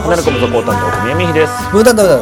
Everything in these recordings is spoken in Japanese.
花の小僧コータンと宮美です。 ブータンでございます。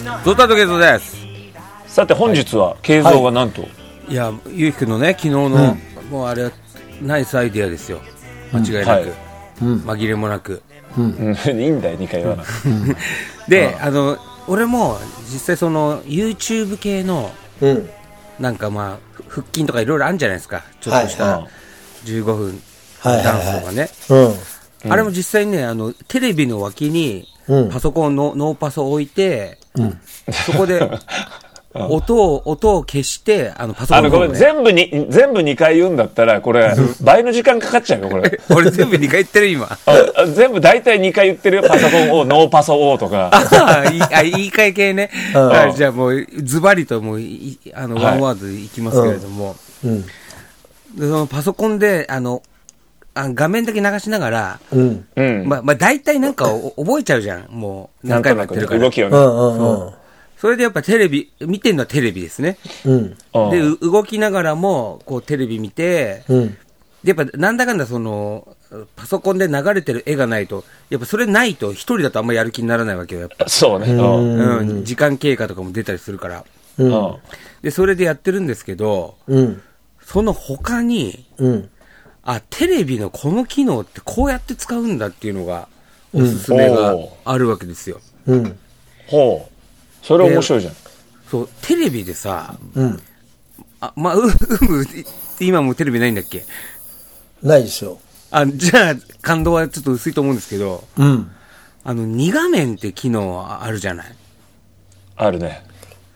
ゾタとケイゾです。 さて本日は慶三がなんと、 いや、ゆうきくんのね、昨日の、もうあれはナイスアイデアですよ。間違いなく、紛れもなく。 いいんだよ、2回言わなくで、俺も実際その YouTube 系の、なんかまあ腹筋とかいろいろあるんじゃないですか。ちょっとした15分ダンスとかね。あれも実際にね、テレビの脇にパソコンのノーパソを置いて、そこで音を消してパソコンの、 ごめん、全部2回言うんだったらこれ倍の時間かかっちゃうよこれ。 俺全部2回言ってる今。 全部大体2回言ってるよ。パソコンをノーパソをとか。 言い換え系ね。じゃあもうズバリともうワンワードいきますけれども、でそのパソコンで画面だけ流しながら、まあ大体なんか覚えちゃうじゃん。もう何回もやってるから。 動きをね。 それでやっぱテレビ、見てるのはテレビですね。で、動きながらも、こうテレビ見て、で、やっぱなんだかんだその、パソコンで流れてる絵がないと、やっぱそれないと一人だとあんまやる気にならないわけよ、やっぱ。 そうね。 時間経過とかも出たりするから。で、それでやってるんですけど、その他に、テレビのこの機能ってこうやって使うんだっていうのが、おすすめがあるわけですよ。 ほう。それ面白いじゃん。 そう、テレビでさ、まあ、今もうテレビないんだっけ？ ないですよ。 じゃあ、感動はちょっと薄いと思うんですけど、2画面って機能あるじゃない？ あるね。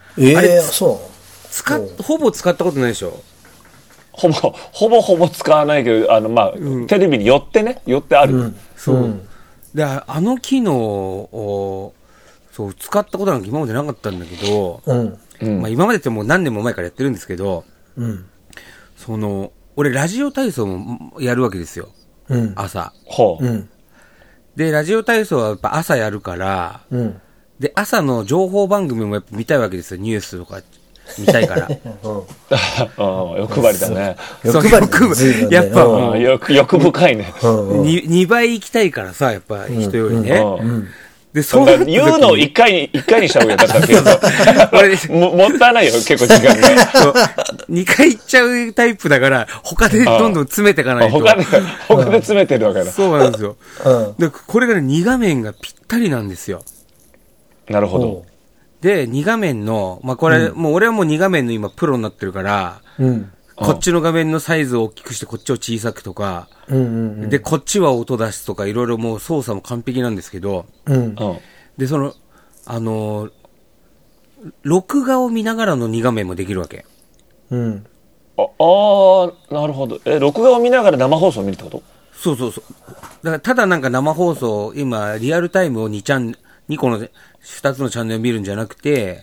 そうほぼ使ったことないでしょ？ ほぼ使わないけど、テレビに寄ってある。 そう。で、機能を、そう、使ったことなんか今までなかったんだけど、まあ今までってもう何年も前からやってるんですけど、俺ラジオ体操もやるわけですよ。朝。で、ラジオ体操はやっぱ朝やるから、で、朝の情報番組もやっぱ見たいわけですよ。ニュースとか見たいから。 欲張りだね。 欲張り。 やっぱもう、 欲深いね。 2倍行きたいからさ、やっぱ人よりね。で、 そう言うのを一回にした方がいいよ。だからもったいないよ、結構時間が。 2回行っちゃうタイプだから、他でどんどん詰めていかないと。 他で詰めてるわけだ。 そうなんですよ。で、これがね、2画面がぴったりなんですよ。 なるほど。で、 2画面の、まあ、これ、もう俺はもう2画面の今プロになってるから、こっちの画面のサイズを大きくしてこっちを小さくとか、で、こっちは音出すとか、いろいろもう操作も完璧なんですけど、で、録画を見ながらの2画面もできるわけ。 なるほど。録画を見ながら生放送を見るってこと？ そう。だからただなんか生放送、今、リアルタイムを2個の、2つのチャンネルを見るんじゃなくて、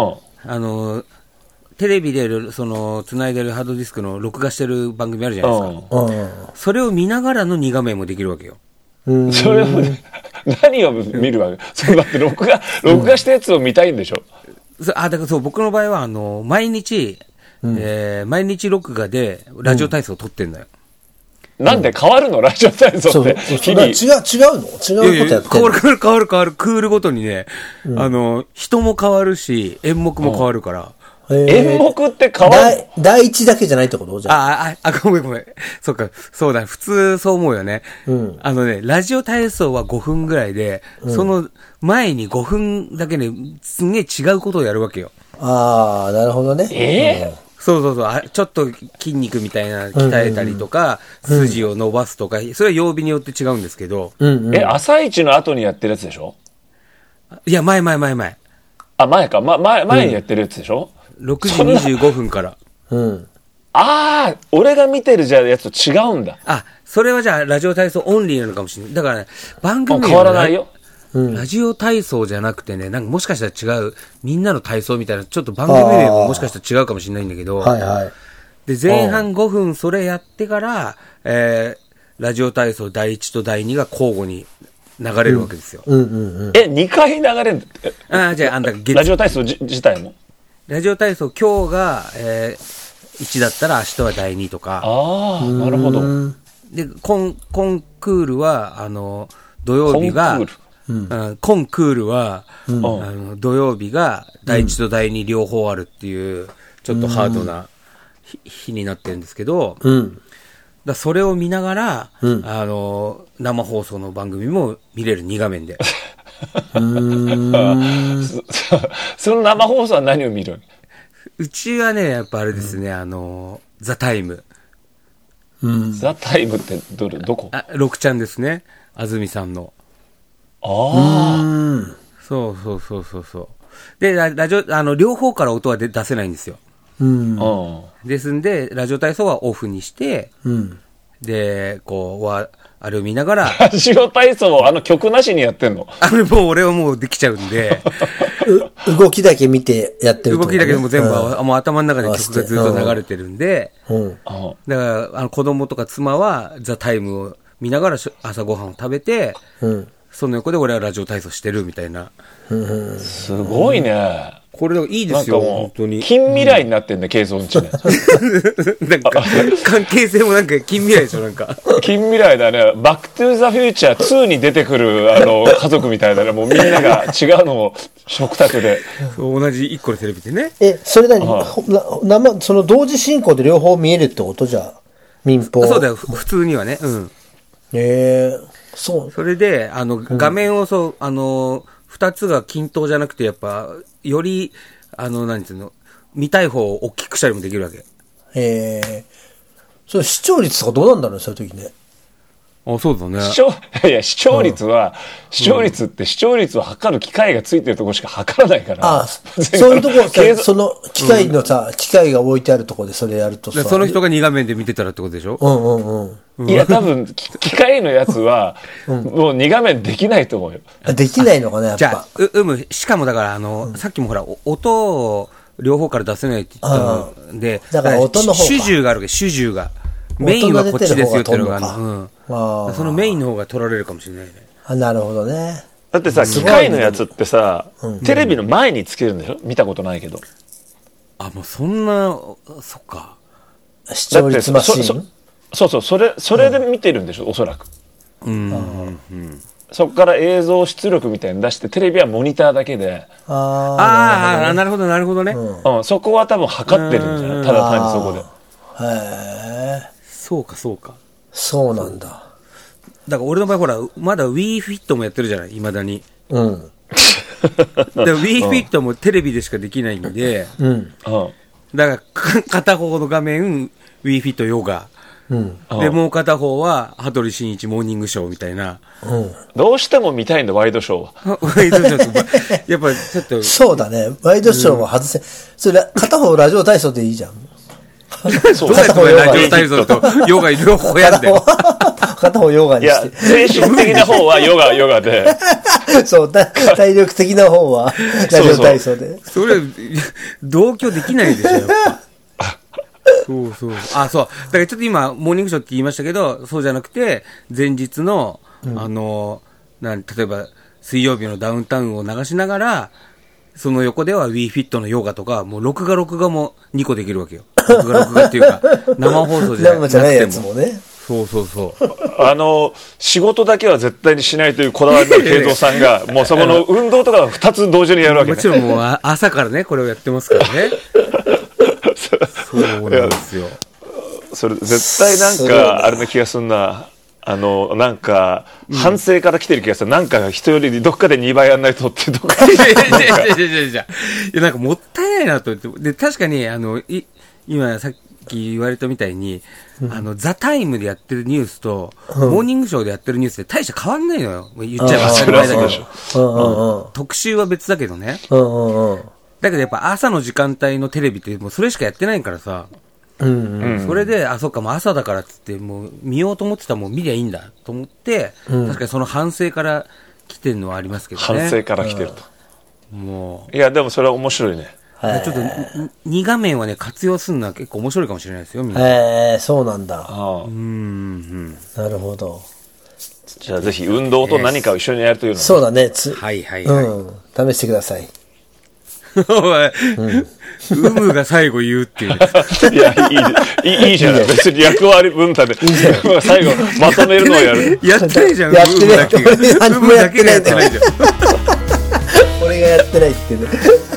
テレビで繋いでるハードディスクの録画してる番組あるじゃないですか。それを見ながらの2画面もできるわけよ。 それを、何を見るわけ？そうだって録画したやつを見たいんでしょ？ だからそう、僕の場合は、毎日録画でラジオ体操を撮ってんだよ。 なんで変わるの？ラジオ体操って。 違うの？違うことやってんの？ 変わる。クールごとにね、人も変わるし、演目も変わるから。 演目って変わる？ 第一だけじゃないってこと？じゃあ。 ごめん。そっか、そうだ、普通そう思うよね。ラジオ体操は5分ぐらいで、その前に5分だけね、すんげえ違うことをやるわけよ。 なるほどね。 そう。ちょっと筋肉みたいな鍛えたりとか、筋を伸ばすとか、それは曜日によって違うんですけど。 朝一の後にやってるやつでしょ？ いや、前。 前か。前にやってるやつでしょ ？6時25分から。 俺が見てるやつと違うんだ。 それはじゃあ、ラジオ体操オンリーなのかもしれない。だからね、番組変わらないよ。 ラジオ体操じゃなくてね、なんかもしかしたら違う、みんなの体操みたいな、ちょっと番組名ももしかしたら違うかもしれないんだけど、で、前半5分それやってから、ラジオ体操第1と第2が交互に流れるわけですよ。 2回流れるんだ。 じゃあ、 ラジオ体操自体も。 ラジオ体操今日が、1だったら明日は第2とか。 なるほど。 で、コンクールは、土曜日が、 コンクールは、土曜日が第1と第2両方あるっていう、ちょっとハードな日になってるんですけど、だそれを見ながら、生放送の番組も見れる2画面で。 その生放送は何を見る？ うちはね、やっぱあれですね、ザタイム。 ザタイムってどこ ？6ちゃんですね。安住さんの。そう。で、ラジオ、両方から音は出せないんですよ。ですんで、ラジオ体操はオフにして、で、あれを見ながら。 ラジオ体操を曲なしにやってんの？ もう俺はもうできちゃうんで。 動きだけ見てやってる、 動きだけでも全部、もう頭の中で曲がずっと流れてるんで。だから、子供とか妻はザ・タイムを見ながら朝ごはんを食べて、その横で俺はラジオ体操してるみたいな。 すごいね。 これいいですよ、本当に。 近未来になってんね、ケイソンちね。 なんか、関係性もなんか近未来でしょ、なんか。 近未来だね。バックトゥーザフューチャー2に出てくる、家族みたいだね。もうみんなが違うのを食卓で。 同じ1個のテレビでね。 それその同時進行で両方見えるってことじゃ、民放。 そうだよ、普通にはね。 そう。 それで、画面を二つが均等じゃなくて、やっぱ、より、なんていうの、見たい方を大きくしたりもできるわけ。 それ視聴率とかどうなんだろう、そういう時ね。 そうだね。 視聴率って視聴率を測る機械がついてるところしか測らないから。 そういうところさ、その機械の機械が置いてあるところでそれやるとさ。 その人が2画面で見てたらってことでしょ？ いや、多分、機械のやつは、もう2画面できないと思うよ。 できないのかな、やっぱ。 じゃあ、しかもだから、さっきもほら、音を両方から出せないって言ったので、 だから音の方が。 主従があるわけ、主従が。メインはこっちですよっていうのがそのメインの方が取られるかもしれないね。 なるほどね。 だってさ、機械のやつってさ、テレビの前につけるんでしょ？見たことないけど。 もうそんな、そっか。 視聴率マシーン？ そう、それで見てるんでしょ、おそらく。そこから映像出力みたいに出して、テレビはモニターだけで。 なるほどね。 そこは多分測ってるんじゃない？ただ単にそこで。 そうか。 そうなんだ。 だから俺の場合ほら、まだ Wii Fit もやってるじゃない、未だに。Wii Fit もテレビでしかできないんで、だから片方の画面、Wii Fit ヨガ。で、もう片方は、羽鳥慎一モーニングショーみたいな。 どうしても見たいんだ、ワイドショーは。 ワイドショーと、やっぱちょっと。 そうだね。ワイドショーは外せ。それ、片方ラジオ体操でいいじゃん。 どうやってラジオ体操とヨガ両方やって片方ヨガにして。 精神的な方はヨガで。 そう、体力的な方はラジオ体操で。 それ、同居できないでしょ、やっぱ。そう。だからちょっと今、モーニングショーって言いましたけど、そうじゃなくて、前日の、例えば、水曜日のダウンタウンを流しながら、その横では Wii Fit のヨガとか、もう録画も2個できるわけよ。録画っていうか、生放送じゃなくても。 生じゃないやつもね。 そう。 仕事だけは絶対にしないというこだわりの慶三さんが、もうそこの運動とか2つ同時にやるわけね。 もちろんもう朝からね、これをやってますからね。そうなんですよ。 それ絶対なんか、あれな気がすんな。なんか、反省から来てる気がする。なんか人よりどっかで2倍やんないとってどっかで。いや、なんかもったいないなと思って。で、確かに、今さっき言われたみたいに、ザタイムでやってるニュースと、モーニングショーでやってるニュースで大して変わんないのよ。言っちゃえば当たり前だけど。特集は別だけどね。だけどやっぱ朝の時間帯のテレビってもうそれしかやってないからさ。それで、そっか、もう朝だからっつって、もう見ようと思ってたらもう見りゃいいんだと思って、確かにその反省から来てるのはありますけどね。 反省から来てると。 もう。 いや、でもそれは面白いね。 ちょっと、2画面はね、活用するのは結構面白いかもしれないですよ、みんな。 そうなんだ。なるほど。 じゃあぜひ運動と何かを一緒にやるというのは、 そうだね。 はい。 試してください。 うむが最後言うっていう。 いや、いいじゃない。別に役割分担で。最後、まとめるのをやる。 やってないじゃん、 やってない。 うむだけがやってないじゃん。 俺がやってないってね。